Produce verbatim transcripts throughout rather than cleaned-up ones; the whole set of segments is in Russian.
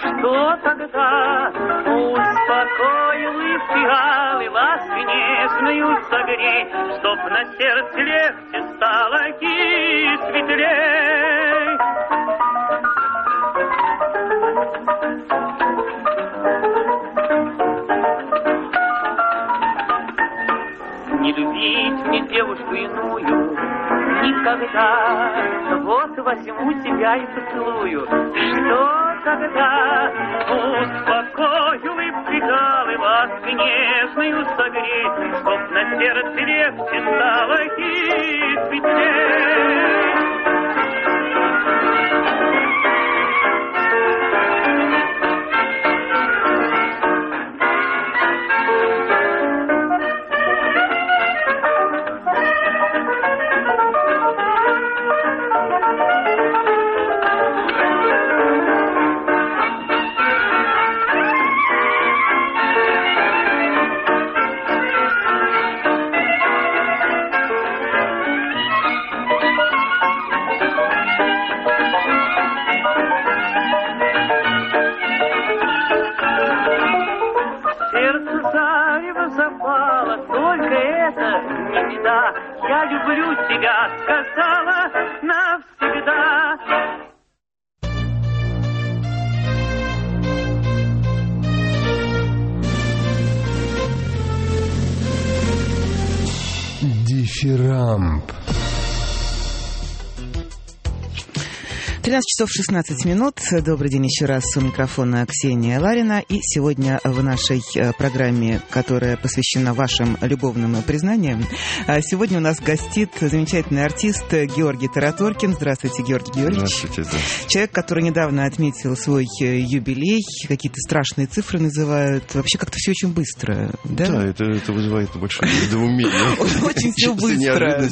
что тогда успокоил и впрягал, и лаской нежную согрей, чтоб на сердце легче стало и светлей. Не любить мне девушку иную никогда, вот возьму тебя и поцелую. Что тогда успокоил и пригал, и лаской нежную согреть, чтоб на сердце легче стало и светлей. Я люблю тебя, сказала навсегда. Дифирамб. тринадцать часов шестнадцать минут. Добрый день еще раз. У микрофона Ксения Ларина. И сегодня в нашей программе, которая посвящена вашим любовным признаниям, сегодня у нас гостит замечательный артист Георгий Тараторкин. Здравствуйте, Георгий Георгиевич. Здравствуйте. Да. Человек, который недавно отметил свой юбилей. Какие-то страшные цифры называют. Вообще как-то все очень быстро. Да, да это, это вызывает большое недоумение. Очень все быстро.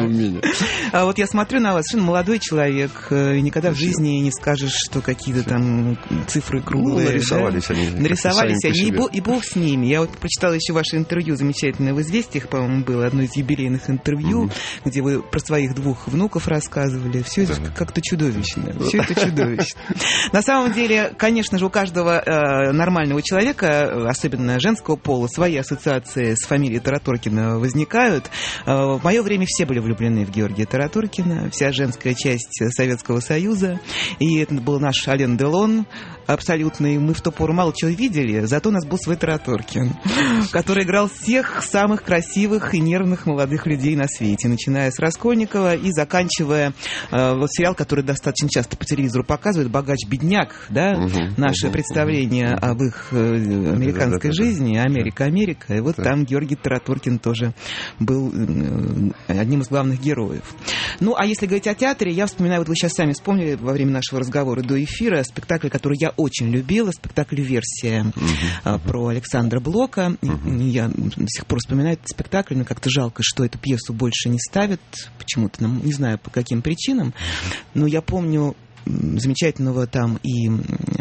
А вот я смотрю на вас, совершенно молодой человек, никогда Когда в жизни не скажешь, что какие-то там цифры круглые. Ну, нарисовались да? они. Нарисовались они, и, бог, и бог с ними. Я вот прочитала еще ваше интервью замечательное в «Известиях», по-моему, было одно из юбилейных интервью, mm-hmm. где вы про своих двух внуков рассказывали. Все это да. как-то чудовищно. Все это чудовищно. На самом деле, конечно же, у каждого э, нормального человека, особенно женского пола, свои ассоциации с фамилией Тараторкина возникают. Э, в мое время все были влюблены в Георгия Тараторкина, вся женская часть Советского Союза. И это был наш Ален Делон абсолютный. Мы в ту пору мало чего видели, зато у нас был свой Тараторкин, который играл всех самых красивых и нервных молодых людей на свете, начиная с Раскольникова и заканчивая э, вот сериал, который достаточно часто по телевизору показывают, «Богач-бедняк», да, угу, наше угу, представление угу. об их э, американской да, да, жизни, да, да. Америка-Америка, и вот да. там Георгий Тараторкин тоже был э, одним из главных героев. Ну, а если говорить о театре, я вспоминаю, вот вы сейчас сами вспомнили во время нашего разговора до эфира спектакль, который я очень любила, спектакль-версия uh-huh. про Александра Блока. Uh-huh. Я до сих пор вспоминаю этот спектакль, но как-то жалко, что эту пьесу больше не ставят почему-то, не знаю по каким причинам, но я помню замечательного там и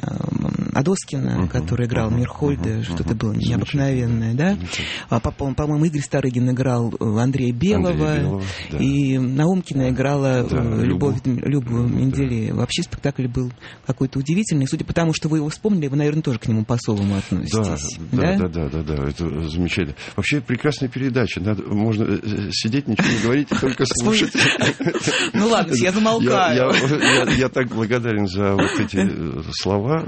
Адоскина, uh-huh. который играл uh-huh. Мирхольда, uh-huh. что-то было необыкновенное, да? А, по-моему, Игорь Старыгин играл Андрея Белого, Андрея Белого да. и Наумкина играла да, Любовь, Любовь Менделеева. Да. Вообще спектакль был какой-то удивительный. Судя по тому, что вы его вспомнили, вы, наверное, тоже к нему по-особому относитесь. Да, да, да, да, да, да, это замечательно. Вообще прекрасная передача. Надо, можно сидеть, ничего не говорить, только слушать. Ну ладно, я замолкаю. Я так благодарен за вот эти слова.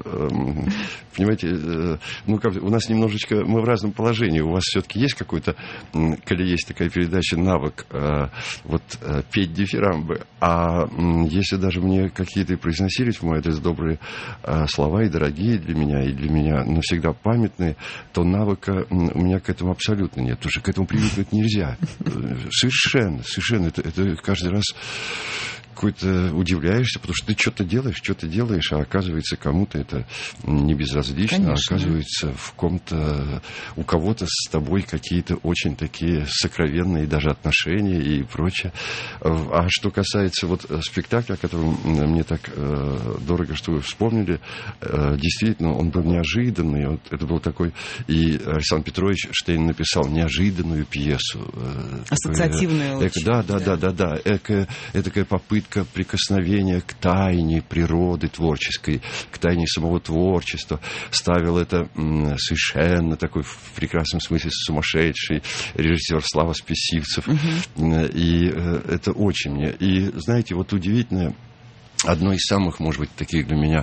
Понимаете, ну как, у нас немножечко, мы в разном положении. У вас все-таки есть какой-то, коли есть такая передача, навык вот петь дифирамбы. А если даже мне какие-то произносились в мой адрес добрые слова, и дорогие для меня, и для меня навсегда памятные, то навыка у меня к этому абсолютно нет. Потому что к этому привыкнуть нельзя. Совершенно, совершенно. Это, это каждый раз какой-то удивляешься, потому что ты что-то делаешь, что-то делаешь, а оказывается, кому-то это не безразлично, конечно. А оказывается, в ком-то, у кого-то с тобой какие-то очень такие сокровенные даже отношения и прочее. А что касается вот спектакля, о котором мне так э, дорого, что вы вспомнили, э, действительно, он был неожиданный. Вот это был такой... И Александр Петрович Штейн написал неожиданную пьесу. Э, ассоциативную. Такое, эко, да, да, да, да, да. Эко, этакая попытка попытка прикосновения к тайне природы творческой, к тайне самого творчества. Ставил это м, совершенно такой, в прекрасном смысле, сумасшедший режиссер Слава Списивцев. Uh-huh. И э, это очень мне. И, знаете, вот удивительное, одно из самых, может быть, таких для меня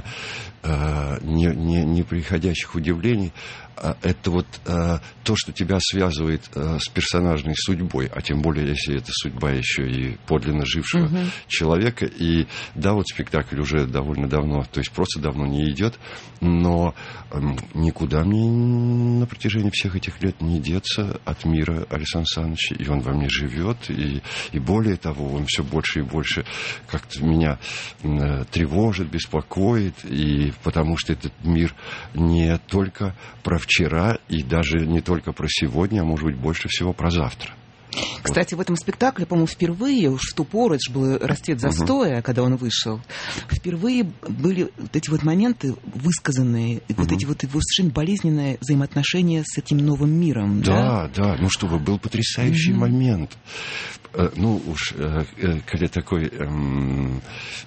э, не, не, неприходящих удивлений, э, это вот э, то, что тебя связывает э, с персонажной судьбой, а тем более, если это судьба еще и подлинно жившего uh-huh. человека. И да, вот спектакль уже довольно давно, то есть просто давно не идет, но э, никуда мне на протяжении всех этих лет не деться от мира Александра Александровича, и он во мне живет, и, и более того, он все больше и больше как-то меня тревожит, беспокоит, и потому что этот мир не только про вчера, и даже не только про сегодня, а может быть больше всего про завтра. Кстати, вот в этом спектакле, по-моему, впервые, уж в ту пору, это же был расцвет застоя, uh-huh. когда он вышел, впервые были вот эти вот моменты высказанные, uh-huh. вот эти вот его совершенно болезненные взаимоотношения с этим новым миром. Да, да, да. Ну, чтобы был потрясающий uh-huh. момент. Ну, уж, когда такой у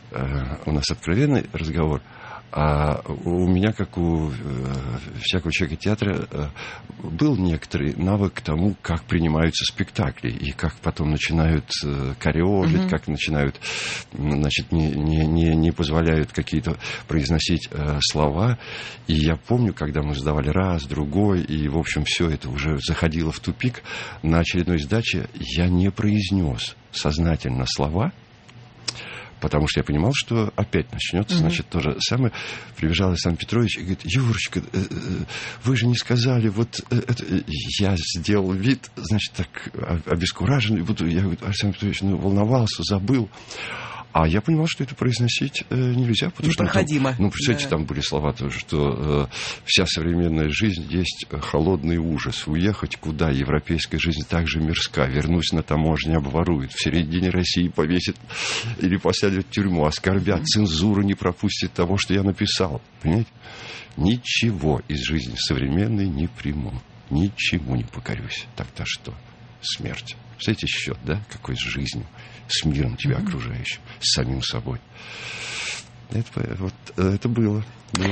нас откровенный разговор, а у меня, как у э, всякого человека театра, э, был некоторый навык к тому, как принимаются спектакли, и как потом начинают э, корёжить, mm-hmm. как начинают, значит, не, не, не, не позволяют какие-то произносить э, слова. И я помню, когда мы сдавали раз, другой, и, в общем, все это уже заходило в тупик, на очередной сдаче я не произнес сознательно слова, потому что я понимал, что опять начнется, mm-hmm. значит, то же самое. Прибежал Александр Петрович и говорит: Юрочка, вы же не сказали, вот это... Я сделал вид, значит, так обескураженный. Я говорю: Александр Петрович, ну, волновался, забыл. А я понимал, что это произносить э, нельзя, потому непроходимо. Что там, ну, представляете, да. там были слова тоже, что э, вся современная жизнь есть холодный ужас. Уехать куда? Европейская жизнь так же мирска. Вернусь на таможне, обворуют. В середине России повесят или посадят в тюрьму. Оскорбят. Цензура не пропустит того, что я написал. Понимаете? Ничего из жизни современной не приму. Ничему не покорюсь. Тогда что? Смерть. Представляете, счет, да? Какой с жизнью, с миром тебя mm-hmm. окружающим, с самим собой. Это, вот, это было. Было,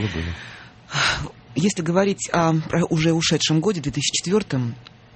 было. Если говорить о уже ушедшем годе, две тысячи четвёртом,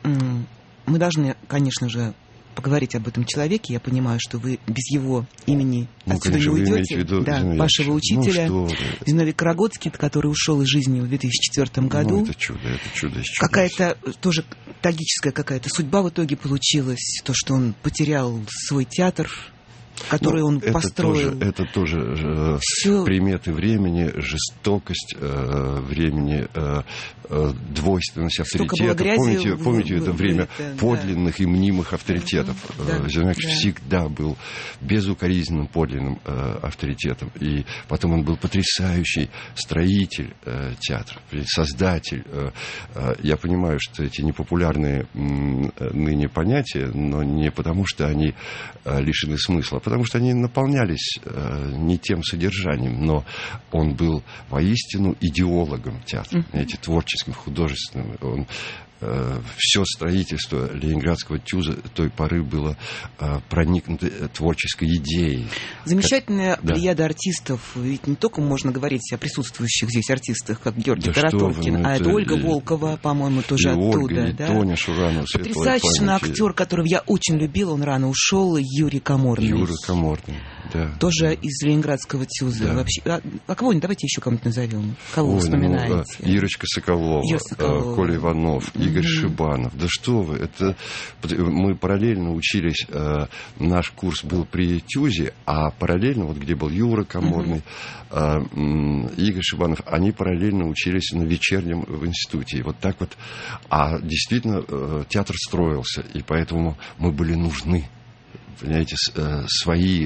мы должны, конечно же, поговорить об этом человеке. Я понимаю, что вы без его имени ну, отсюда конечно, не уйдете. Виду, да, вашего учителя, ну, Зиновий Карагодский, который ушел из жизни в две тысячи четвёртом году. Ну, это чудо, это чудо. Какая-то тоже трагическая какая-то судьба в итоге получилась. То, что он потерял свой театр, который ну, он это построил. Тоже, это тоже э, Всё... приметы времени, жестокость э, времени, э, э, двойственность авторитетов. Помните, в, помните в, это в, время это, подлинных да. и мнимых авторитетов? Да, Зиновий да. всегда был безукоризненным подлинным э, авторитетом. И потом он был потрясающий строитель э, театра, создатель. Э, э, я понимаю, что эти непопулярные э, ныне понятия, но не потому, что они э, лишены смысла, потому что они наполнялись э, не тем содержанием, но он был воистину идеологом театра, mm-hmm. знаете, творческим, художественным. Он, э, все строительство Ленинградского ТЮЗа той поры было э, проникнуто творческой идеей. Замечательная как... плеяда да. артистов. Ведь не только можно говорить о присутствующих здесь артистах, как Георгий да Каратолкин, вы, а это Ольга и... Волкова, по-моему, тоже и оттуда. Ольга, и да? Тоня Шуранова. Потрясающий актер, которого я очень любила, он рано ушел, Юрий Каморный. Юра Каморный, да. Тоже да. из Ленинградского ТЮЗа. Да. Вообще, а, а кого? Давайте еще кого-нибудь назовем. Кого Ой, вы вспоминаете? Ну, Ирочка Соколова, Ира Соколова. Коля Иванов, mm-hmm. Игорь Шибанов. Да что вы, это... Мы параллельно учились, наш курс был при ТЮЗе, а параллельно, вот где был Юра Каморный, mm-hmm. Игорь Шибанов, они параллельно учились на вечернем в институте. И вот так вот. А действительно, театр строился, и поэтому мы были нужны. Понимаете, свои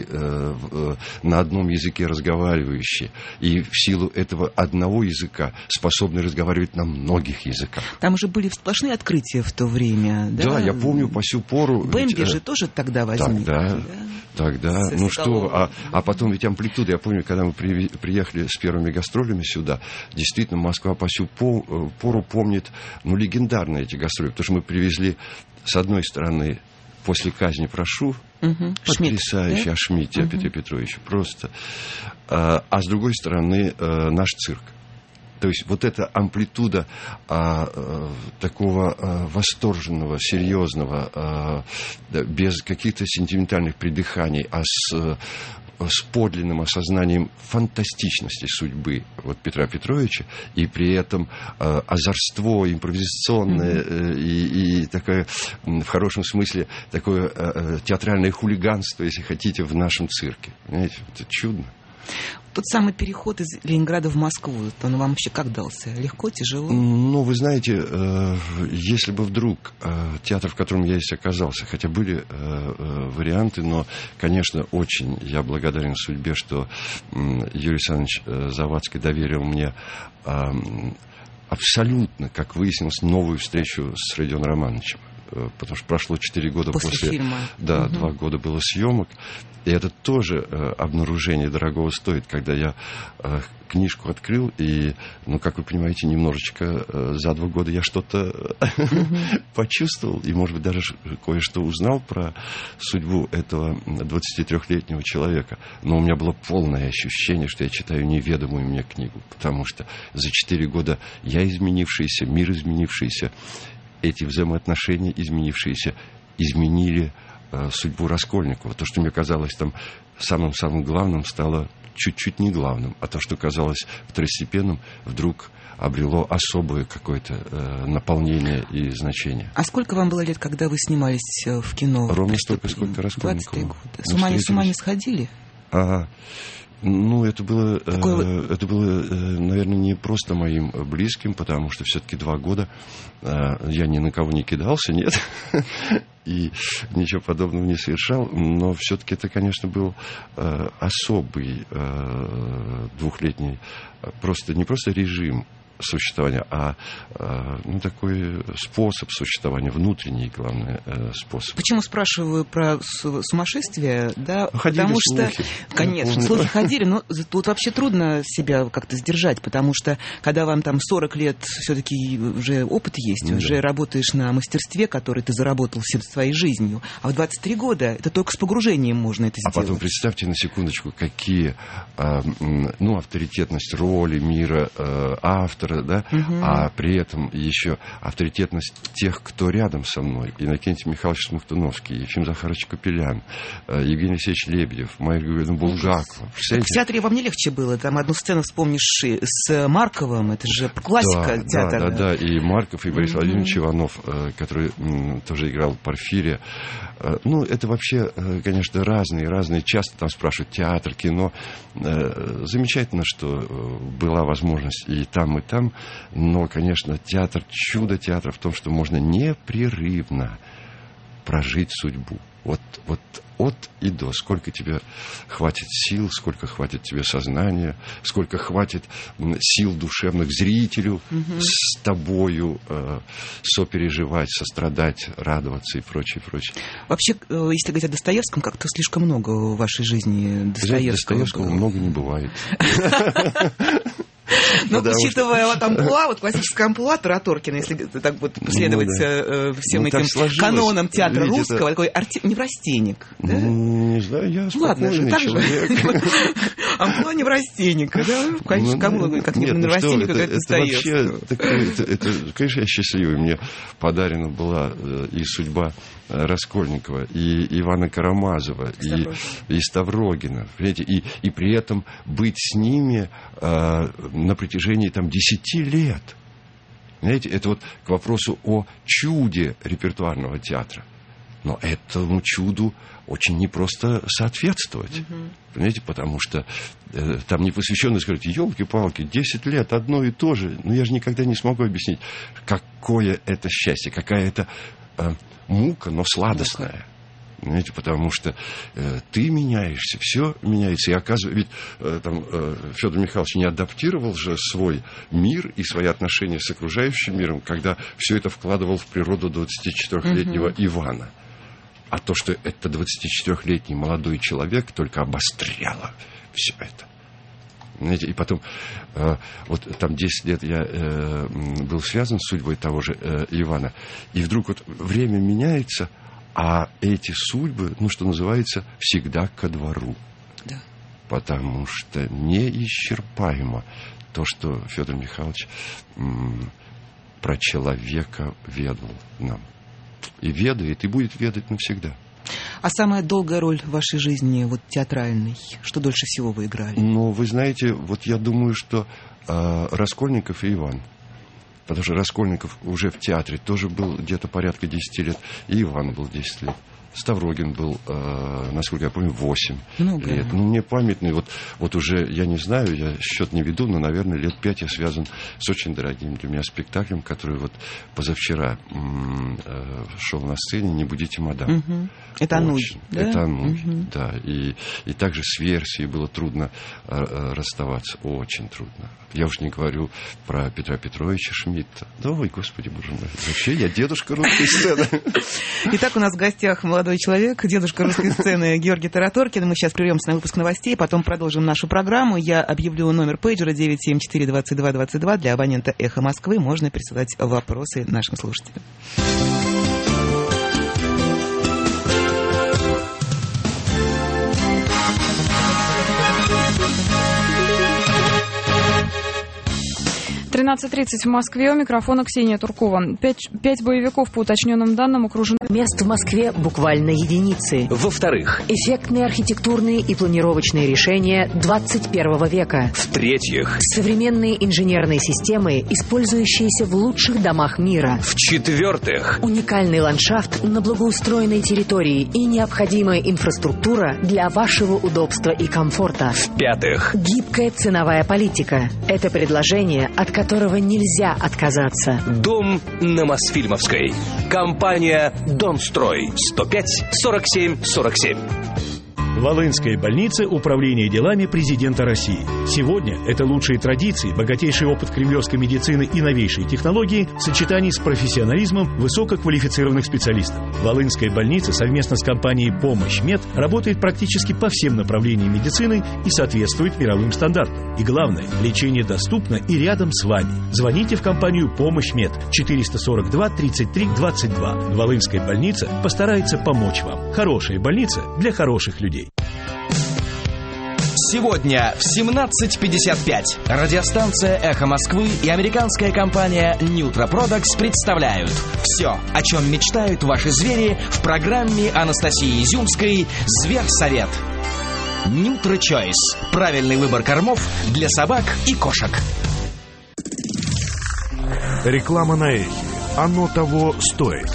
на одном языке разговаривающие. И в силу этого одного языка способны разговаривать на многих языках. Там уже были сплошные открытия в то время. Да, да я помню по сю пору. Бэмби ведь, же тоже тогда возник. Тогда, да? тогда. Ну что, а, а потом ведь амплитуда. Я помню, когда мы при, приехали с первыми гастролями сюда, действительно, Москва по сю пору помнит, ну, легендарные эти гастроли. Потому что мы привезли, с одной стороны, «После казни прошу», Угу. Потрясающий, Шмидт, о Шмидте, да? о Петре Петровиче. Просто. А, а с другой стороны, наш цирк. То есть вот эта амплитуда а, а, такого а, восторженного, серьезного, а, без каких-то сентиментальных придыханий, а с, с подлинным осознанием фантастичности судьбы вот Петра Петровича, и при этом а, озорство импровизационное mm-hmm. и, и такое, в хорошем смысле, такое а, театральное хулиганство, если хотите, в нашем цирке. Понимаете, это чудно. Тот самый переход из Ленинграда в Москву, он вам вообще как дался? Легко, тяжело? Ну, вы знаете, э, если бы вдруг э, театр, в котором я здесь оказался, хотя были э, э, варианты, но, конечно, очень я благодарен судьбе, что э, Юрий Александрович э, Завадский доверил мне э, абсолютно, как выяснилось, новую встречу с Родионом Романовичем. Потому что прошло четыре года после, после фильма. Да, угу. два года было съемок. И это тоже э, обнаружение дорогого стоит, когда я э, книжку открыл, и, ну, как вы понимаете, немножечко э, за два года я что-то угу. почувствовал, и, может быть, даже кое-что узнал про судьбу этого двадцатитрёхлетнего человека. Но у меня было полное ощущение, что я читаю неведомую мне книгу, потому что за четыре года я изменившийся, мир изменившийся, эти взаимоотношения, изменившиеся, изменили э, судьбу Раскольникова. То, что мне казалось там самым-самым главным, стало чуть-чуть не главным. А то, что казалось второстепенным, вдруг обрело особое какое-то э, наполнение и значение. А сколько вам было лет, когда вы снимались в кино? Ровно столько, сколько Раскольникову. двадцатые годы. С ума, с ума не сходили? Ага. Ну, это было, Такое... э, это было, э, наверное, не просто моим близким, потому что все-таки два года э, я ни на кого не кидался, нет, и ничего подобного не совершал, но все-таки это, конечно, был э, особый э, двухлетний, просто не просто режим существования, а, а ну, такой способ существования, внутренний, главное, способ. Почему спрашиваю про сумасшествие? Да, ходили потому слухи. что, конечно, слухи ходили, но тут вообще трудно себя как-то сдержать, потому что, когда вам там сорок лет, все-таки уже опыт есть, ну, уже да. работаешь на мастерстве, который ты заработал всей своей жизнью, а в двадцать три года это только с погружением можно это сделать. А потом представьте на секундочку, какие, ну, авторитетность роли, мира, автора, да, угу. а при этом еще авторитетность тех, кто рядом со мной. Иннокентий Михайлович Смоктуновский, Ефим Захарович Капелян, Евгений Алексеевич Лебедев, Майя Григорьевна Булгакова. В театре вам не легче было? Там одну сцену вспомнишь с Марковым, это же классика да, театра. Да, да, да, и Марков, и Борис угу. Владимирович Иванов, который тоже играл Порфирия. Ну, это вообще, конечно, разные, разные. Часто там спрашивают театр, кино. Замечательно, что была возможность и там, и там. Но, конечно, театр, чудо театра в том, что можно непрерывно прожить судьбу. Вот, вот от и до. Сколько тебе хватит сил, сколько хватит тебе сознания, сколько хватит сил душевных зрителю угу. с тобою э, сопереживать, сострадать, радоваться и прочее, прочее. Вообще, если говорить о Достоевском, как-то слишком много в вашей жизни Достоевского. Достоевского много не бывает. Но, потому учитывая что... вот амплуа, вот классическое амплуа Тараторкина, если так вот следовать ну, да. всем ну, этим канонам театра Видите, русского, это... такой арти... неврастенник. Да? Ну, не знаю, я спокойный Ладно, человек. Амплуа неврастенника, да? Конечно, кому как не неврастенника, как Достоевского. Конечно, я счастливый. Мне подарена была и судьба Раскольникова, и Ивана Карамазова, и, и Ставрогина. Понимаете? И, и при этом быть с ними э, на протяжении там, десяти лет. Знаете, это вот к вопросу о чуде репертуарного театра. Но этому чуду очень непросто соответствовать. Uh-huh. Понимаете, потому что э, там непосвященные скажут, елки-палки, десять лет одно и то же. Но я же никогда не смогу объяснить, какое это счастье, какая это э, мука, но сладостная. Понимаете, потому что э, ты меняешься, все меняется. И оказывается, ведь э, там, э, Федор Михайлович не адаптировал же свой мир и свои отношения с окружающим миром, когда все это вкладывал в природу двадцатичетырёхлетнего uh-huh. Ивана. А то, что это двадцатичетырёхлетний молодой человек, только обостряло все это. Знаете, и потом, э, вот там десять лет я э, был связан с судьбой того же э, Ивана, и вдруг вот время меняется, А эти судьбы, ну, что называется, всегда ко двору. Да. Потому что неисчерпаемо то, что Федор Михайлович м- про человека ведал нам. И ведает, и будет ведать навсегда. А самая долгая роль в вашей жизни, вот театральной, что дольше всего вы играли? Ну, вы знаете, вот я думаю, что э, Раскольников и Иван. Потому что Раскольников уже в театре тоже был где-то порядка десять лет, и Иван был десять лет. Ставрогин был, э, насколько я помню, восемь Много. лет. Ну, мне памятный, вот, вот уже, я не знаю, я счет не веду, но, наверное, лет пять я связан с очень дорогим для меня спектаклем, который вот позавчера м- э, шел на сцене «Не будите мадам». Угу. Это Ануй, да? Это Ануй, угу. да. И, и также с версией было трудно э, расставаться, очень трудно. Я уж не говорю про Петра Петровича Шмидта. Да, ой, господи, боже мой, вообще я дедушка русской сцены. Итак, у нас в гостях молодой человек, дедушка русской сцены Георгий Тараторкин. Мы сейчас прервемся на выпуск новостей, потом продолжим нашу программу. Я объявлю номер пейджера девять семь четыре двадцать два двадцать два. Для абонента «Эхо Москвы» можно присылать вопросы нашим слушателям. тринадцать тридцать в Москве. У микрофона Ксения Туркова. Пять, пять боевиков, по уточненным данным, окружены... Мест в Москве буквально единицы. Во-вторых, эффектные архитектурные и планировочные решения двадцать первого века. В-третьих, современные инженерные системы, использующиеся в лучших домах мира. В-четвертых, уникальный ландшафт на благоустроенной территории и необходимая инфраструктура для вашего удобства и комфорта. В-пятых, гибкая ценовая политика. Это предложение, от которого нельзя отказаться. дом на Мосфильмовской. Компания «Донстрой». сто пять сорок семь сорок семь. Волынская больница Управления делами президента России. Сегодня это лучшие традиции, богатейший опыт кремлевской медицины и новейшие технологии в сочетании с профессионализмом высококвалифицированных специалистов. Волынская больница совместно с компанией «Помощь Мед» работает практически по всем направлениям медицины и соответствует мировым стандартам. И главное, лечение доступно и рядом с вами. Звоните в компанию «Помощь Мед» четыреста сорок два тридцать три двадцать два. Волынская больница постарается помочь вам. Хорошая больница для хороших людей. Сегодня в семнадцать пятьдесят пять радиостанция «Эхо Москвы» и американская компания Nutra Products представляют все, о чем мечтают ваши звери, в программе Анастасии Изюмской «Зверсовет». Nutra Choice. Правильный выбор кормов для собак и кошек. Реклама на эхе. Оно того стоит.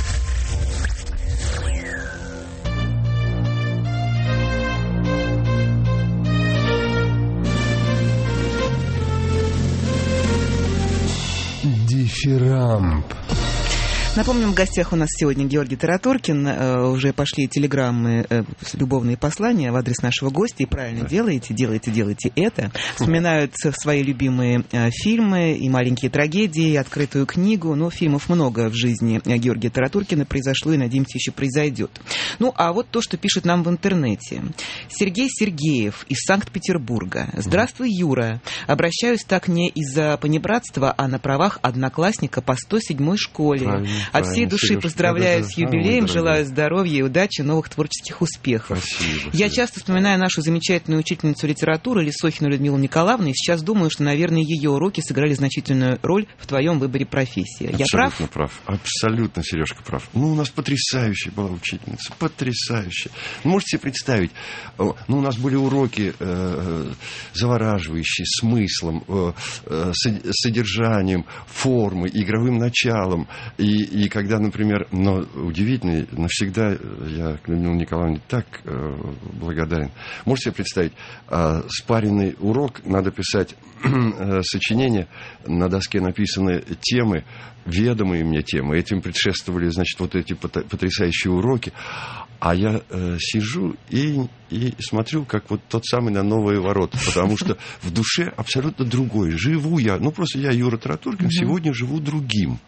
Дифирамб. Напомним, в гостях у нас сегодня Георгий Тараторкин. Э, уже пошли телеграммы, э, любовные послания в адрес нашего гостя. И правильно да. делаете, делаете, делаете это. Вспоминаются свои любимые э, фильмы и маленькие трагедии, и открытую книгу. Но фильмов много в жизни Георгия Тараторкина произошло и, надеемся, еще произойдет. Ну, а вот то, что пишет нам в интернете. Сергей Сергеев из Санкт-Петербурга. Здравствуй, Юра. Обращаюсь так не из-за понебратства, а на правах одноклассника по сто седьмой школе. Правильно. От всей души Сережка, поздравляю с юбилеем, а, желаю здоровья и удачи, новых творческих успехов. Спасибо, Я часто вспоминаю нашу замечательную учительницу литературы Лисохину Людмилу Николаевну, и сейчас думаю, что, наверное, ее уроки сыграли значительную роль в твоем выборе профессии. Абсолютно Я прав? прав? Абсолютно, Сережка, прав. Ну, у нас потрясающая была учительница, потрясающая. Ну, можете себе представить, ну, у нас были уроки э, завораживающие, смыслом, э, э, содержанием, формой, игровым началом. И И когда, например, но удивительно, навсегда я к Людмиле Николаевне так э, благодарен. Можете себе представить, э, спаренный урок, надо писать э, сочинение, на доске написаны темы, ведомые мне темы, этим предшествовали, значит, вот эти потрясающие уроки, а я э, сижу и, и смотрю, как вот тот самый на новые ворота, потому что в душе абсолютно другой. Живу я, ну просто я, Юра Тараторкин, сегодня живу другим.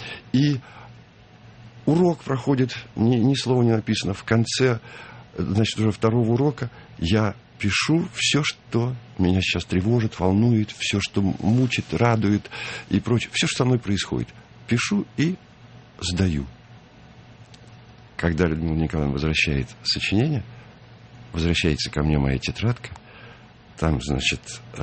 И урок проходит, ни, ни слова не написано. В конце, значит, уже второго урока я пишу все, что меня сейчас тревожит, волнует, все, что мучит, радует и прочее. Все, что со мной происходит. Пишу и сдаю. когда Людмила Николаевна возвращает сочинение, возвращается ко мне моя тетрадка, там, значит,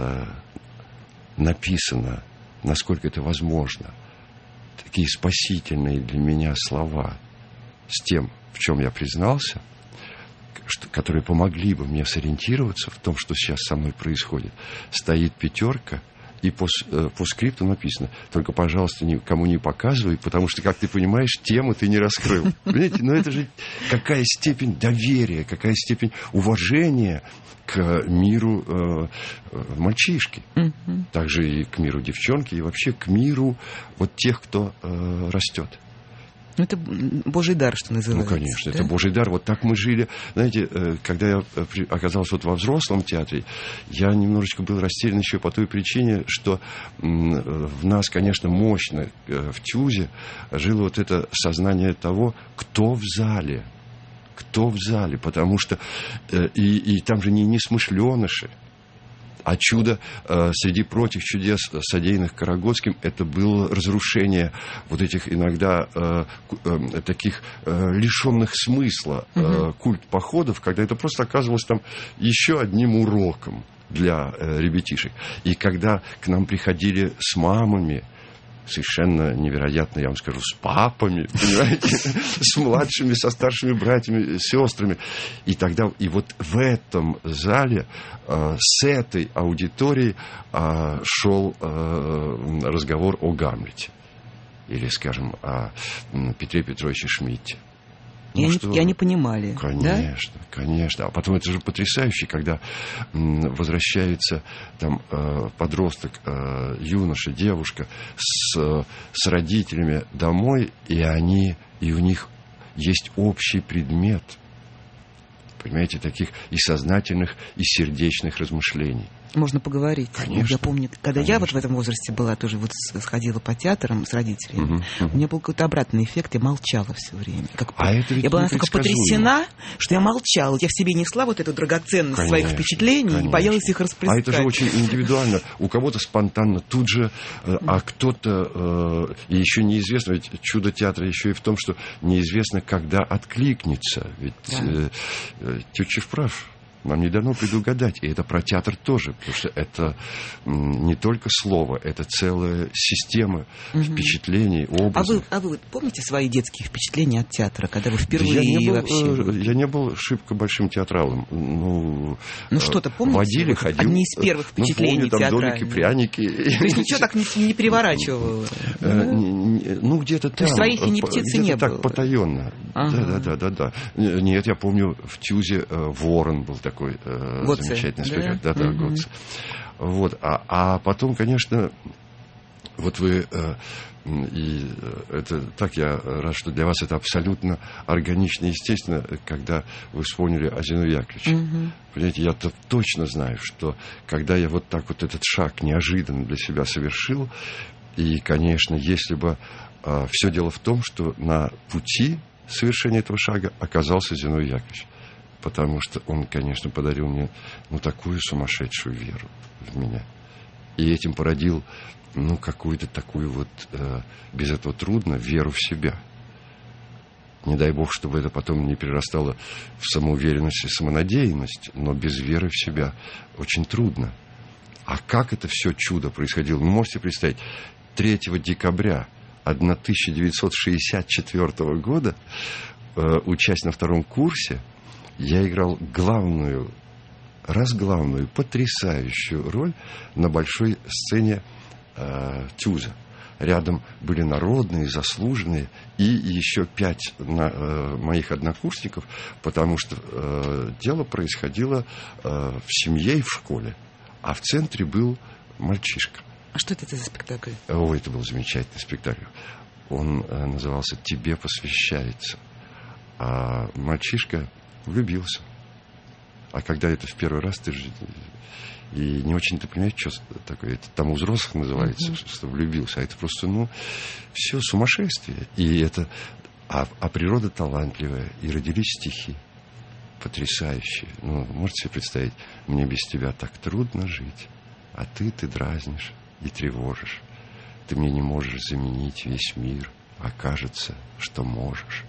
написано, насколько это возможно, такие спасительные для меня слова с тем, в чем я признался, что, которые помогли бы мне сориентироваться в том, что сейчас со мной происходит. Стоит пятерка, и по, по скрипту написано: только, пожалуйста, никому не показывай, потому что, как ты понимаешь, тему ты не раскрыл. Понимаете, но это же какая степень доверия, какая степень уважения к миру э, мальчишки. Mm-hmm. Также и к миру девчонки, и вообще к миру вот тех, кто э, растет. Это Божий дар, что называется. Ну, конечно, да? это Божий дар. Вот так мы жили. Знаете, когда я оказался вот во взрослом театре, я немножечко был растерян еще по той причине, что в нас, конечно, мощно в ТЮЗе жило вот это сознание того, кто в зале. Кто в зале. Потому что и, и там же не несмышленыши. А чудо э, среди прочих чудес, содеянных Карагодским, это было разрушение вот этих иногда э, э, таких э, лишенных смысла э, uh-huh. культ походов, когда это просто оказывалось там еще одним уроком для э, ребятишек. И когда к нам приходили с мамами, совершенно невероятно, я вам скажу, с папами, понимаете, с младшими, со старшими братьями, сестрами. И тогда, и вот в этом зале, э, с этой аудиторией э, шел э, разговор о Гамлете. Или, скажем, о Петре Петровиче Шмидте. И, ну, они, что... и они понимали. Конечно, да? конечно. А потом это же потрясающе, когда м, возвращается там э, подросток, э, юноша, девушка с, с родителями домой, и они, и у них есть общий предмет, понимаете, таких и сознательных, и сердечных размышлений. Можно поговорить. Конечно. Я помню, когда Конечно. я вот в этом возрасте была, тоже вот сходила по театрам с родителями, uh-huh, uh-huh. у меня был какой-то обратный эффект, я молчала все время. Как а это ведь я была настолько потрясена, что я молчала. Я в себе несла вот эту драгоценность Конечно. своих впечатлений Конечно. и боялась их расплескать. А это же очень индивидуально. У кого-то спонтанно тут же, а кто-то... И еще неизвестно, ведь чудо театра еще и в том, что неизвестно, когда откликнется. Ведь да. Тютчев прав. Нам не дано предугадать. И это про театр тоже, потому что это не только слово, это целая система угу. впечатлений, образов. А вы, а вы помните свои детские впечатления от театра, когда вы впервые я не был, вообще... Я не был шибко большим театралом. Ну, ну что-то помните? Водили, вы, ходил. Одни из первых впечатлений ну, помню, там домики, пряники. То есть ничего так не, не переворачивало? Ну, где-то там. То есть своих и не птицы не было? Так, потаенно. Да-да-да. Нет, я помню, в ТЮЗе Ворон был такой. Такой э, замечательный спектакль. Да, да, mm-hmm. Готце. Вот. А, а потом, конечно, вот вы... Э, и это так, я рад, что для вас это абсолютно органично и естественно, когда вы вспомнили о Зиновии Яковлевиче. Mm-hmm. Понимаете, я-то точно знаю, что когда я вот так вот этот шаг неожиданно для себя совершил, и, конечно, если бы... Э, все дело в том, что на пути совершения этого шага оказался Зиновий Яковлевич. Потому что он, конечно, подарил мне ну, такую сумасшедшую веру в меня. И этим породил ну, какую-то такую вот, э, без этого трудно, веру в себя. Не дай бог, чтобы это потом не перерастало в самоуверенность и самонадеянность, но без веры в себя очень трудно. А как это все чудо происходило? Вы можете представить, третьего декабря тысяча девятьсот шестьдесят четвёртого года, э, учась на втором курсе, я играл главную, разглавную, потрясающую роль на большой сцене э, ТЮЗа. Рядом были народные, заслуженные и еще пять на, э, моих однокурсников, потому что э, дело происходило э, в семье и в школе, а в центре был мальчишка. А что это за спектакль? О, это был замечательный спектакль. Он э, назывался «Тебе посвящается». А мальчишка... влюбился. А когда это в первый раз, ты же и не очень ты понимаешь, что такое. Это там у взрослых называется, uh-huh. что влюбился. А это просто, ну, все сумасшествие. И это... А, а природа талантливая. И родились стихи. Потрясающие. Ну, можете себе представить, мне без тебя так трудно жить. А ты, ты дразнишь и тревожишь. Ты мне не можешь заменить весь мир. А кажется, что можешь.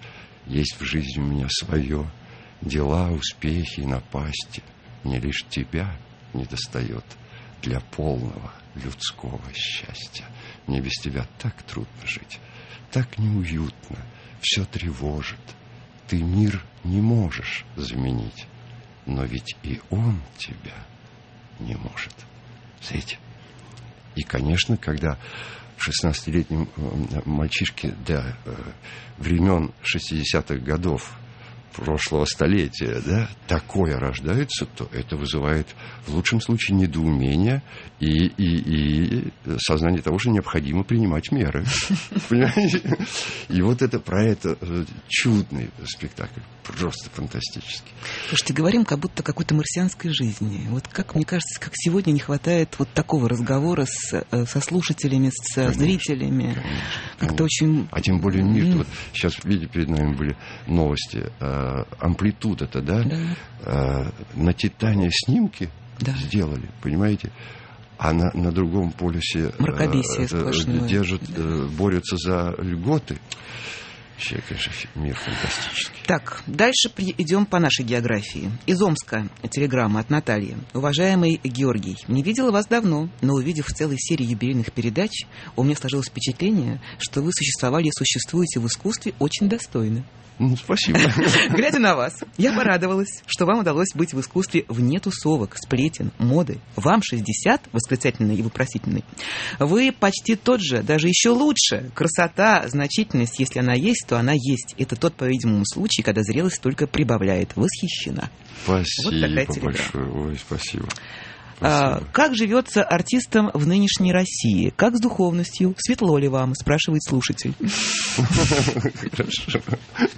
Есть в жизни у меня свое, дела, успехи и напасти. Мне лишь тебя не достает для полного людского счастья. Мне без тебя так трудно жить, так неуютно, все тревожит. Ты мир не можешь заменить, но ведь и он тебя не может. Знаете? И, конечно, когда шестнадцатилетнем мальчишке до времен шестидесятых годов прошлого столетия, да, такое рождается, то это вызывает в лучшем случае недоумение и, и, и сознание того, что необходимо принимать меры. Понимаете? И вот это про это чудный спектакль, просто фантастический. Слушайте, говорим как будто какой-то марсианской жизни. Вот как, мне кажется, как сегодня не хватает вот такого разговора с, со слушателями, с конечно, зрителями. Конечно, как-то конечно. Очень... А тем более мир. Mm. Вот сейчас, видите, перед нами были новости. Амплитуда-то, да? Да. А, на Титане снимки да. сделали, понимаете? А на, на другом полюсе мракобесие сплошное. Держат, да. борются за льготы. Вообще, конечно, мир фантастический. Так, дальше идем по нашей географии. Из Омска телеграмма от Натальи. Уважаемый Георгий, не видела вас давно, но увидев в целой серии юбилейных передач, у меня сложилось впечатление, что вы существовали и существуете в искусстве очень достойно. Ну, спасибо. Глядя на вас, я порадовалась, что вам удалось быть в искусстве вне тусовок, сплетен, моды. Вам шестьдесят, восклицательный и вопросительный. Вы почти тот же, даже еще лучше. Красота, значительность, если она есть, то она есть. Это тот, по-видимому, случай, когда зрелость только прибавляет. Восхищена. Спасибо вот такая телеграмма. Большое. Ой, спасибо. А, как живется артистам в нынешней России? Как с духовностью? Светло ли вам? Спрашивает слушатель. Хорошо.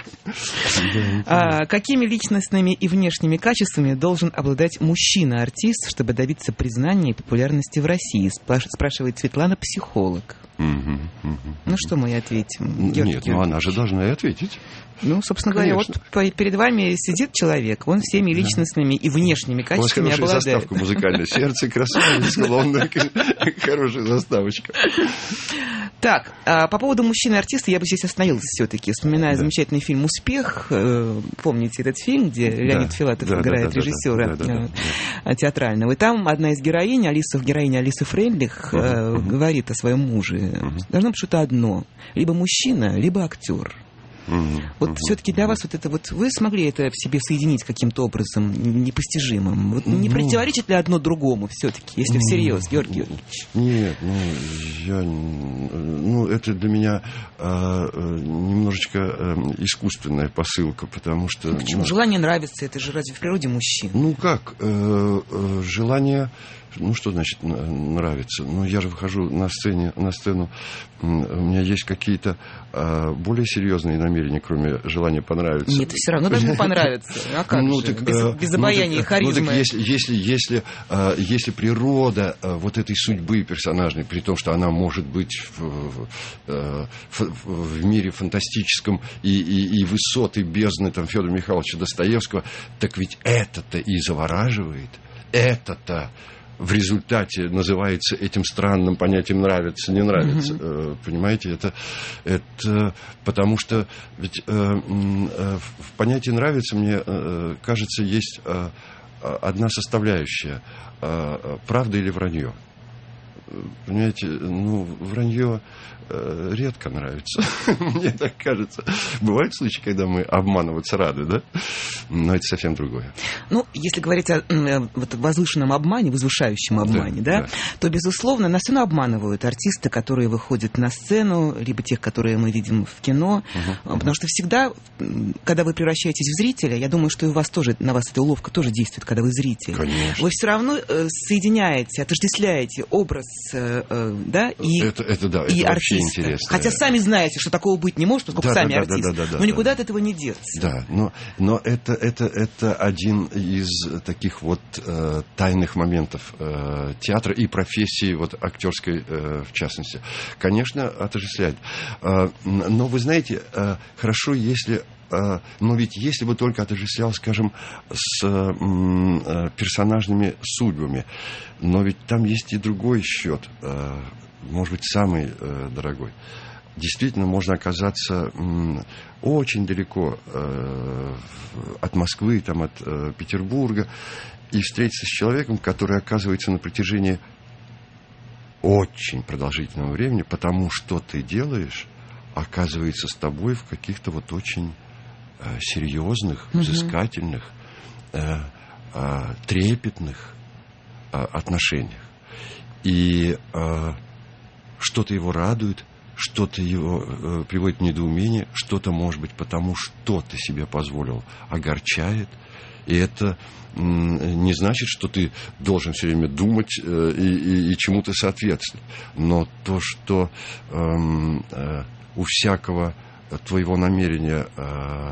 А, какими личностными и внешними качествами должен обладать мужчина-артист, чтобы добиться признания и популярности в России? Спрашивает Светлана, психолог. Угу, угу. Ну что мы ей ответим? Георгий Нет, ну она же должна и ответить. Ну, собственно говоря, вот перед вами сидит человек, он всеми личностными и внешними качествами обладает. У вас хорошая заставка музыкальная. Сердце красавица, склонна. Хорошая заставочка. Так, а по поводу мужчины-артиста я бы здесь остановился все-таки. Вспоминая да. замечательный фильм «Успех». Помните этот фильм, где да. Леонид Филатов да, играет да, да, режиссера да, да, да, да. театрального. И там одна из героинь, Алиса, героиня Алисы Фрейндлих, uh-huh, uh-huh. говорит о своем муже. Uh-huh. Должно быть что-то одно. Либо мужчина, либо актер. Mm-hmm. Вот mm-hmm. все-таки для вас вот это вот вы смогли это в себе соединить каким-то образом непостижимым. Вот не mm-hmm. противоречит ли одно другому все-таки, если mm-hmm. всерьез, Георгий Георгиевич? Нет, ну я, ну это для меня а, немножечко а, искусственная посылка, потому что. Ну, почему? Ну, желание нравится, это же разве в природе мужчин? Ну как, э, э, желание. Ну, что значит нравится? Ну, я же выхожу на сцене, на сцену, у меня есть какие-то а, более серьезные намерения, кроме желания понравиться. Нет, все равно должно понравиться. А как ну, же? Так, без, без обаяния ну, и харизмы. Ну, так если, если, если, а, если природа а, вот этой судьбы персонажной, при том, что она может быть в, в, в, в мире фантастическом и, и, и высоты бездны там, Федора Михайловича Достоевского, так ведь это-то и завораживает. Это-то в результате называется этим странным понятием нравится, не нравится. Mm-hmm. Понимаете, это, это потому что ведь э, э, в понятии нравится, мне э, кажется, есть э, одна составляющая э, правда или вранье. Понимаете, ну, вранье э, редко нравится. Мне так кажется. Бывают случаи, когда мы обманываться рады, да? Но это совсем другое. Ну, если говорить о э, вот, возвышенном обмане, возвышающем обмане, да, да, да, то, безусловно, нас все равно обманывают артисты, которые выходят на сцену, либо тех, которые мы видим в кино. Uh-huh. Потому что всегда, когда вы превращаетесь в зрителя, я думаю, что и у вас тоже, на вас эта уловка тоже действует, когда вы зритель. Конечно. Вы все равно э, соединяете, отождествляете образ, да, и, это, это, да, и это артиста. Хотя сами знаете, что такого быть не может, поскольку да, сами да, артисты. Да, да, да, но никуда да. от этого не деться. Да, но, но это, это, это один из таких вот э, тайных моментов э, театра и профессии вот, актерской э, в частности. Конечно, отождествляет. Э, но вы знаете, э, хорошо, если... Но ведь если бы только отождествлял, скажем, с э, персонажными судьбами, но ведь там есть и другой счет, э, может быть, самый э, дорогой. действительно можно оказаться очень далеко от Москвы, там, от Петербурга, и встретиться с человеком, который оказывается на протяжении очень продолжительного времени, потому что ты делаешь, оказывается с тобой в каких-то вот очень серьезных, взыскательных, э, э, трепетных э, отношениях. И э, что-то его радует, что-то его э, приводит в недоумение, что-то, может быть, потому что ты себе позволил, огорчает. И это э, не значит, что ты должен все время думать э, и, и, и чему-то соответствовать. Но то, что э, э, у всякого твоего намерения э,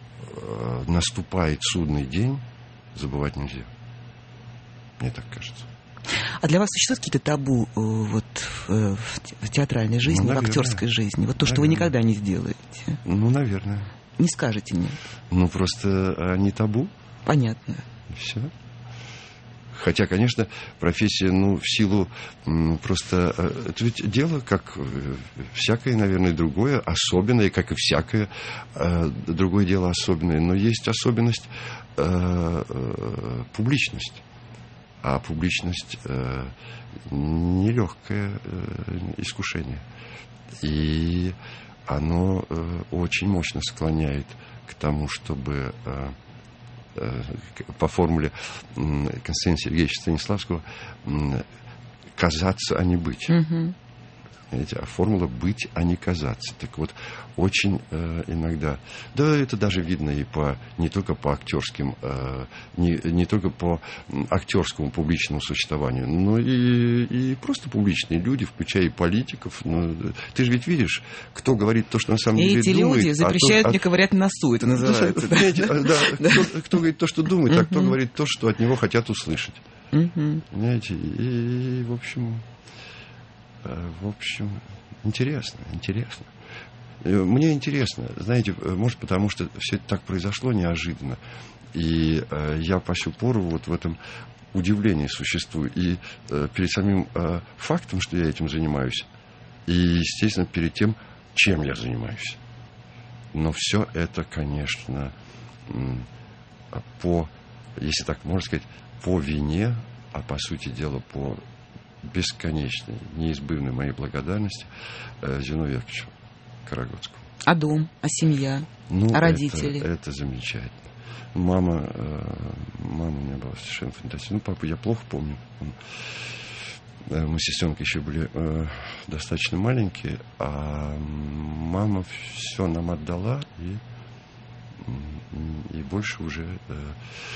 наступает судный день, забывать нельзя. Мне так кажется. А для вас существуют какие-то табу вот, в, в театральной жизни, ну, в актерской жизни? Вот то, наверное. Что вы никогда не сделаете? Ну, наверное. Не скажете мне? Ну, просто они табу. Понятно. Все. Хотя, конечно, профессия, ну, в силу м, просто... Это ведь дело, как всякое, наверное, другое, особенное, как и всякое э, другое дело особенное. Но есть особенность э, э, публичность. А публичность э, нелегкое э, искушение. И оно э, очень мощно склоняет к тому, чтобы... Э, по формуле Константина Сергеевича Станиславского казаться, а не быть. Угу. А формула быть, а не казаться. Так вот, очень э, иногда, да, это даже видно и по, не только по актерским, э, не, не только по актерскому публичному существованию, но и, и просто публичные люди, включая и политиков. Ну, ты же ведь видишь, кто говорит то, что на самом и деле эти думает. люди запрещают а мне то, ковырять носу, это называется. Да, кто говорит то, что думает, а кто говорит то, что от него хотят услышать. Понимаете? И, в общем... В общем, интересно, интересно. Мне интересно, знаете, может, потому что все это так произошло неожиданно. И э, я по сю пору вот в этом удивлении существую. И э, перед самим э, фактом, что я этим занимаюсь, и, естественно, перед тем, чем я занимаюсь. Но все это, конечно, по, если так можно сказать, по вине, а по сути дела по бесконечной, неизбывной моей благодарности э, Зиновию Яковлевичу Карагодскому. А дом, а семья, ну, а родители? Это, это замечательно. Мама, э, мама у меня была совершенно фантастическая. Ну, папу я плохо помню. Э, мы с сестренкой еще были э, достаточно маленькие, а мама все нам отдала, и, и больше уже... Э,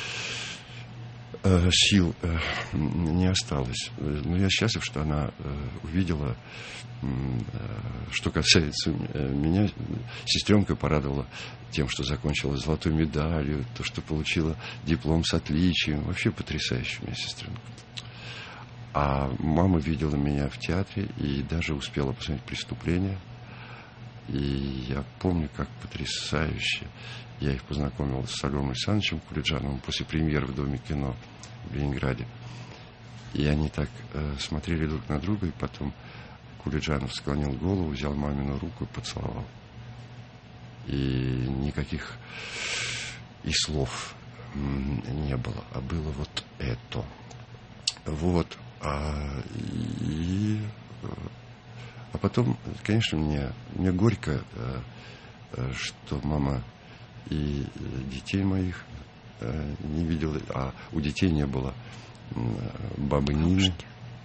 сил не осталось. Но я счастлив, что она увидела. Что касается меня, сестренка порадовала тем, что закончила золотой медалью, то, что получила диплом с отличием. Вообще потрясающая у меня сестренка. А мама видела меня в театре и даже успела посмотреть «Преступление». И я помню, как потрясающе я их познакомил с Алёной Александровичем Кулиджановым после премьеры в Доме кино в Ленинграде. И они так э, смотрели друг на друга, и потом Кулиджанов склонил голову, взял мамину руку и поцеловал. И никаких и слов не было, а было вот это. Вот. А, и... А потом, конечно, мне, мне горько, что мама и детей моих не видела, а у детей не было бабы Нины.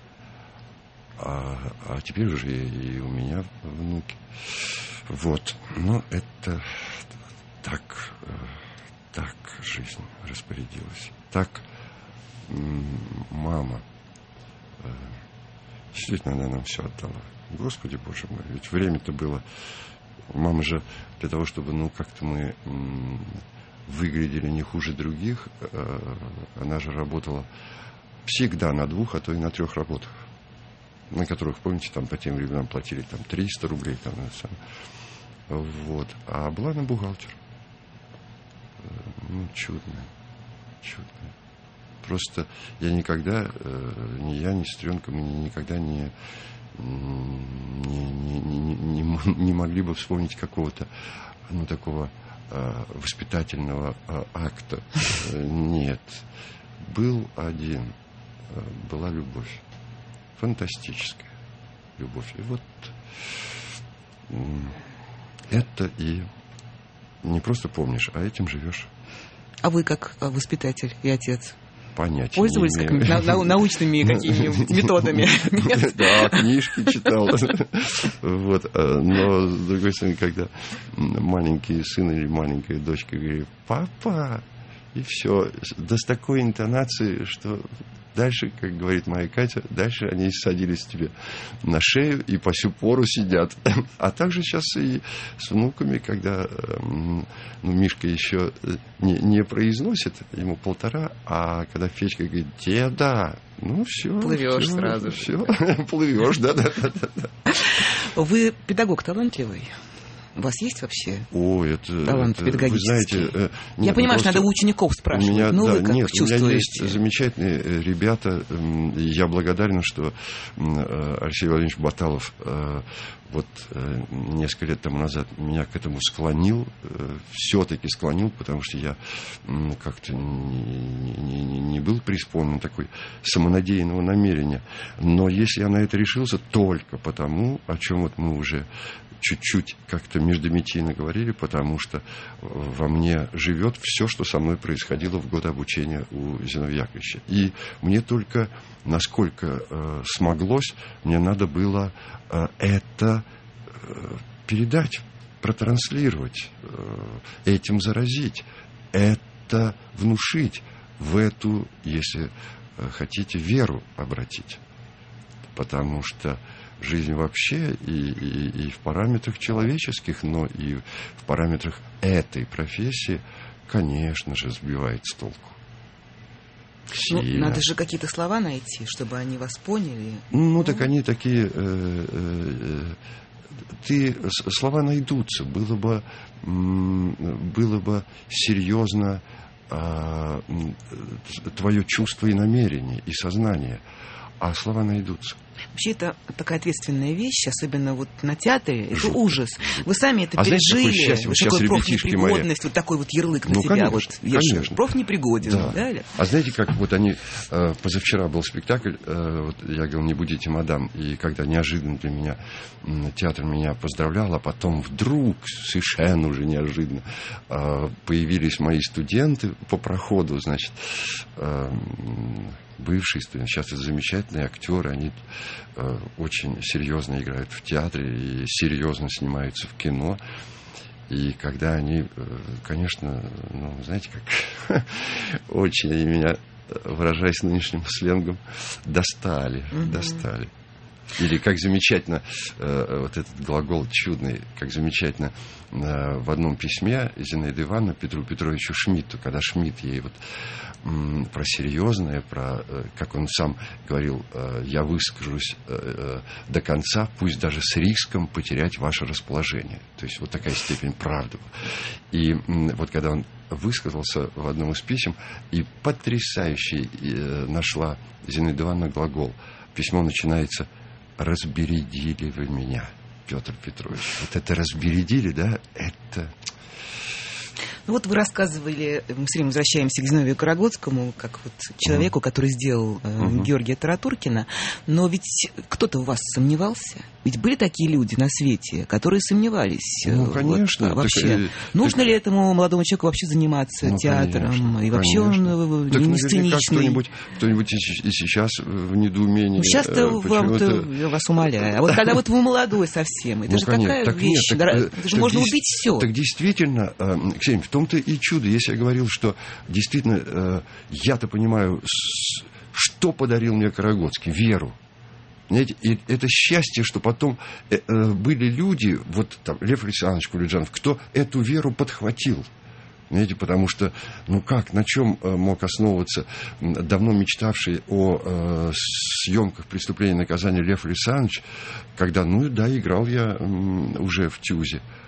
А, а теперь уже и, и у меня внуки. Вот. Но это так, так жизнь распорядилась. Так мама действительно она нам все отдала. Господи, Боже мой, ведь время-то было... Мама же для того, чтобы, ну, как-то мы м- выглядели не хуже других, э- она же работала всегда на двух, а то и на трех работах, на которых, помните, там по тем временам платили там триста рублей, там, вот. А была она бухгалтер. Ну, чудная, чудная. Просто я никогда, э- ни я, ни сестренка, мы никогда не... Не, не, не, не, не могли бы вспомнить какого-то, ну, такого э, воспитательного э, акта. Нет. Был один. Э, была любовь. Фантастическая любовь. И вот э, это и не просто помнишь, а этим живешь. А вы как воспитатель и отец? Понятия пользовались не имею. как, на, научными какими-нибудь методами? Да, книжки читал. Вот. Но, с другой стороны, когда маленький сын или маленькая дочка говорит: папа, и все, да с такой интонацией, что дальше, как говорит моя Катя, дальше они садились тебе на шею и по сю пору сидят. А также сейчас и с внуками, когда ну, Мишка еще не, не произносит, ему полтора, а когда Федька говорит: деда, ну все. Плывешь все, сразу. Все, плывешь, да, да, да, да. Вы педагог талантливый? У вас есть вообще О, это, талант это, педагогический? Вы знаете, э, нет, я понимаю, что просто... надо у учеников спрашивать. У меня, ну, да, вы как нет, чувствуете? У меня есть замечательные ребята. Я благодарен, что Алексей Владимирович Баталов вот несколько лет тому назад меня к этому склонил, все-таки склонил, потому что я как-то не, не, не был преисполнен такой самонадеянного намерения. Но если я на это решился, только потому, о чем вот мы уже чуть-чуть как-то междометийно говорили, потому что во мне живет все, что со мной происходило в годы обучения у Зиновия Яковлевича. И мне только, насколько э, смоглось, мне надо было э, это э, передать, протранслировать, э, этим заразить, это внушить, в эту, если э, хотите, веру обратить. Потому что жизнь вообще и, и, и в параметрах человеческих, но и в параметрах этой профессии, конечно же, сбивает с толку. Ну, надо же какие-то слова найти, чтобы они вас поняли. Ну, ну. так они такие... Э, э, ты, слова найдутся. Было бы, было бы серьезно э, твое чувство и намерение, и сознание. А слова найдутся. Вообще, это такая ответственная вещь, особенно вот на театре. Это Жутко. Ужас. Вы сами это а пережили. Знаете, вот такой профнепригодность, вот такой вот ярлык на ну, себя. Конечно, вот, я конечно. Профнепригоден. Да. Да? А знаете, как вот они... Э, позавчера был спектакль, э, вот я говорил: не будите, мадам. И когда неожиданно для меня э, театр меня поздравлял, а потом вдруг, совершенно уже неожиданно, э, появились мои студенты по проходу, значит... Э, бывшие студенты, сейчас это замечательные актеры, они э, очень серьезно играют в театре и серьезно снимаются в кино. И когда они, э, конечно, ну, знаете, как очень они меня, выражаясь нынешним сленгом, достали, mm-hmm. достали. Или как замечательно, э, вот этот глагол чудный, как замечательно э, в одном письме Зинаида Ивановна Петру Петровичу Шмидту, когда Шмидт ей вот м, про серьезное, про, э, как он сам говорил, э, я выскажусь э, э, до конца, пусть даже с риском потерять ваше расположение. То есть вот такая степень правды. И м, вот когда он высказался в одном из писем, и потрясающий э, нашла Зинаида Ивановна глагол. Письмо начинается: «Разбередили вы меня, Петр Петрович». Вот это «разбередили», да, это... Ну вот вы рассказывали, мы все время возвращаемся к Зиновию Карагодскому, как вот человеку, который сделал э, uh-huh. Георгия Таратуркина, но ведь кто-то в вас сомневался? Ведь были такие люди на свете, которые сомневались. Ну, конечно. Вот, вообще, так, нужно так, ли этому молодому человеку вообще заниматься ну, так, конечно, и вообще конечно. он так, не сценичный? Кто-нибудь, кто-нибудь и сейчас в недоумении. Ну, сейчас-то вам-то, я вас умоляю. А вот когда вот вы молодой совсем, это ну, же конечно, такая так вещь. Нет, так, это же так, можно так, убить все. Так действительно, Ксения, в том-то и чудо. Если я говорил, что действительно я-то понимаю, что подарил мне Карагодский, веру. Знаете, и это счастье, что потом э, э, были люди, вот там Лев Александрович Кулиджанов, кто эту веру подхватил. Знаете, потому что, ну как, на чем э, мог основываться давно мечтавший о э, съемках «Преступления и наказания» Лев Александрович, когда, ну да, играл я э, уже в ТЮЗе.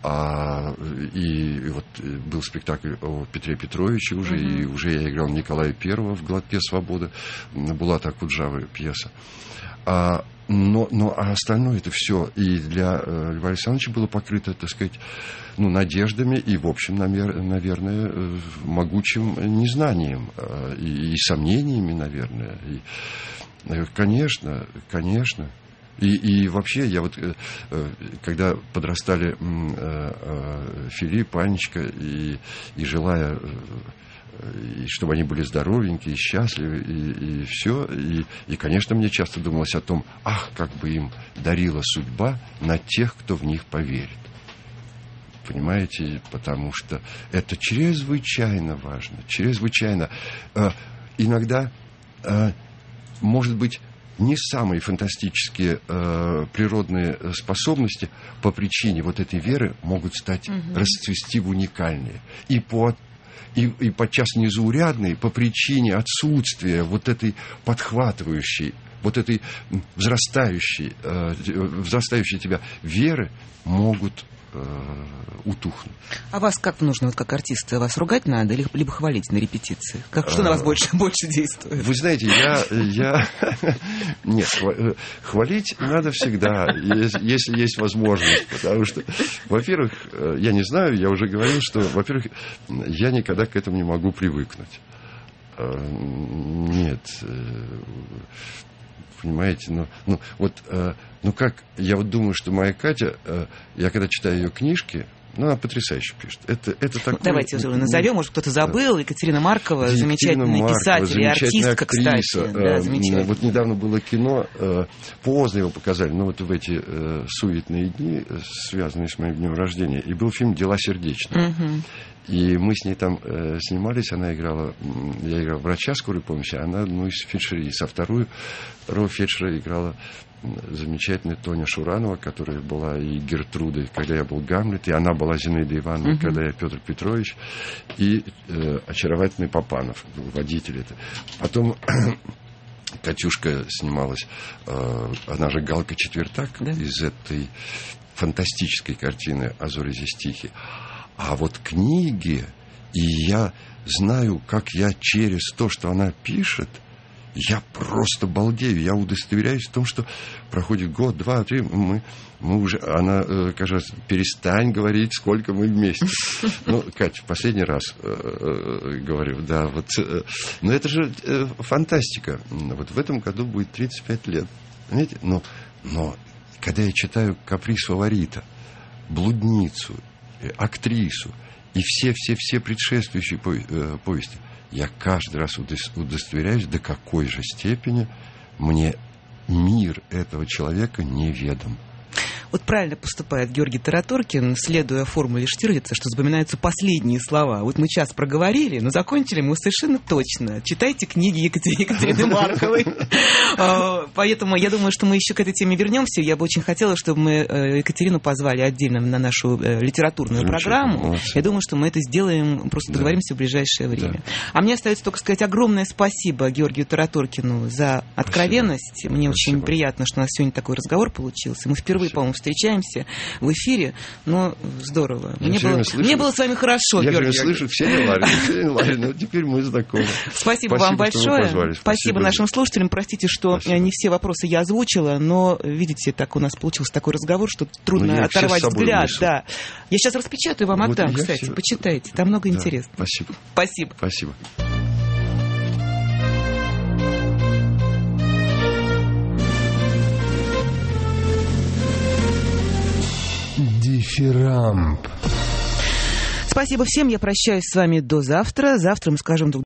А, и, и вот был спектакль о Петре Петровиче уже, mm-hmm. и уже я играл Николая Первого в «Глотке свободы», Булата Акуджавы пьеса. А, но, но а остальное это все и для э, Льва Александровича было покрыто, так сказать, ну, надеждами и, в общем, намер, наверное, э, могучим незнанием э, и, и сомнениями, наверное. И, э, конечно, конечно. И, и вообще, я вот, э, когда подрастали э, э, Филипп, Анечка, и, и желая, э, и чтобы они были здоровенькие, счастливы, и, и все, и, и, конечно, мне часто думалось о том, ах, как бы им дарила судьба на тех, кто в них поверит. Понимаете, потому что это чрезвычайно важно, чрезвычайно. Э, иногда, э, может быть, не самые фантастические э, природные способности по причине вот этой веры могут стать, угу. расцвести в уникальные. И, по, и, и подчас незаурядные по причине отсутствия вот этой подхватывающей, вот этой взрастающей, э, взрастающей тебя веры могут утухнут. А вас как нужно, вот как артиста, вас ругать надо, либо, либо хвалить на репетиции? Как, что на вас больше, больше действует? Вы знаете, я... я... Нет, хвалить надо всегда, если есть возможность. Потому что, во-первых, я не знаю, я уже говорил, что, во-первых, я никогда к этому не могу привыкнуть. Нет... Понимаете, ну, ну вот, э, ну как, я вот думаю, что моя Катя, э, я когда читаю ее книжки, ну, она потрясающе пишет. Это, это такое... Давайте уже назовем, может, кто-то забыл. Екатерина Маркова, Екатерина замечательный Маркова, писатель и артистка, актриса, кстати. Да, замечательно. Вот недавно было кино, э, поздно его показали, но вот в эти э, суетные дни, связанные с моим днем рождения, и был фильм «Дела сердечные». Угу. И мы с ней там э, снимались, она играла, я играл врача скорой помощи, а она одну из фельдшерей. А вторую роль фельдшера играла замечательная Тоня Шуранова, которая была и Гертрудой, когда я был Гамлет, и она была Зинаида Ивановна, uh-huh. когда я Петр Петрович, и э, очаровательный Папанов, водитель это. Потом Катюшка снималась, э, она же Галка Четвертак, да? Из этой фантастической картины «А зори здесь тихие». А вот книги, и я знаю, как я через то, что она пишет, я просто балдею, я удостоверяюсь в том, что проходит год, два, три, мы, мы уже, она, э, кажется, перестань говорить, сколько мы вместе. Ну, Катя, последний раз э, э, говорю, да, вот, э, но это же э, фантастика. Вот в этом году будет тридцать пять лет, понимаете? Но, но когда я читаю «Каприз фаворита», «Блудницу», «Актрису» и все-все-все предшествующие повести, я каждый раз удостоверяюсь, до какой же степени мне мир этого человека неведом. Вот правильно поступает Георгий Тараторкин, следуя формуле Штирлица, что запоминаются последние слова. Вот мы час проговорили, но закончили мы совершенно точно. Читайте книги Екатерины, Екатерины Марковой. Поэтому я думаю, что мы еще к этой теме вернемся. Я бы очень хотела, чтобы мы Екатерину позвали отдельно на нашу литературную программу. Я думаю, что мы это сделаем, просто договоримся в ближайшее время. А мне остается только сказать огромное спасибо Георгию Тараторкину за откровенность. Мне очень приятно, что у нас сегодня такой разговор получился. Мы впервые, по-моему, встречаемся в эфире, но здорово. Мне было, слышу, мне было с вами хорошо, я Георгий. Я слышу, Ксения Ларина, ну теперь мы знакомы. Спасибо, Спасибо вам большое. Спасибо, Спасибо нашим слушателям. Простите, что Спасибо. не все вопросы я озвучила, но, видите, так у нас получился такой разговор, что трудно оторвать взгляд. Да. Я сейчас распечатаю, вам вот отдам, кстати. Все... Почитайте, там много да. интересного. Спасибо. Спасибо. Спасибо. Дифирамб. Спасибо всем. Я прощаюсь с вами до завтра. Завтра мы скажем друг